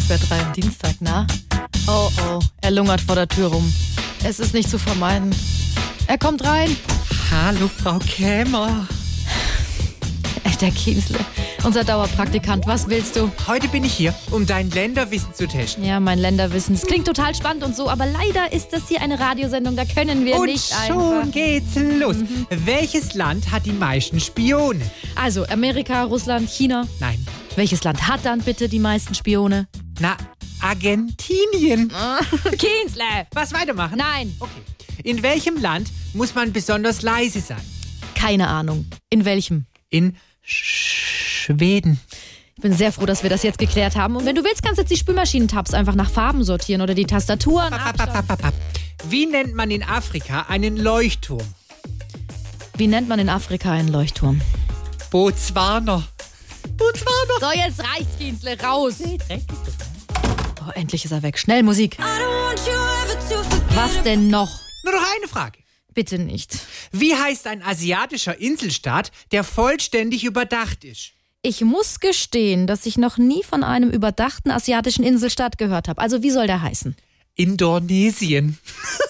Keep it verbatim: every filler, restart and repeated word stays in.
SWR drei am Dienstag, na? Oh, oh, er lungert vor der Tür rum. Es ist nicht zu vermeiden. Er kommt rein. Hallo, Frau Kämer. Der Kienzle, unser Dauerpraktikant. Was willst du? Heute bin ich hier, um dein Länderwissen zu testen. Ja, mein Länderwissen. Es klingt total spannend und so, aber leider ist das hier eine Radiosendung, da können wir und nicht einfach... Und schon geht's los. Mhm. Welches Land hat die meisten Spione? Also, Amerika, Russland, China. Nein. Welches Land hat dann bitte die meisten Spione? Na, Argentinien. Kienzle! Was weitermachen? Nein. Okay. In welchem Land muss man besonders leise sein? Keine Ahnung. In welchem? In Schweden. Ich bin sehr froh, dass wir das jetzt geklärt haben. Und wenn du willst, kannst du jetzt die Spülmaschinentabs einfach nach Farben sortieren oder die Tastaturen abstellen. Wie nennt man in Afrika einen Leuchtturm? Wie nennt man in Afrika einen Leuchtturm? Botswana. Botswana. So, jetzt reicht's, Kienzle, raus. Oh, endlich ist er weg. Schnell Musik. Was denn noch? Nur noch eine Frage. Bitte nicht. Wie heißt ein asiatischer Inselstaat, der vollständig überdacht ist? Ich muss gestehen, dass ich noch nie von einem überdachten asiatischen Inselstaat gehört habe. Also wie soll der heißen? Indonesien.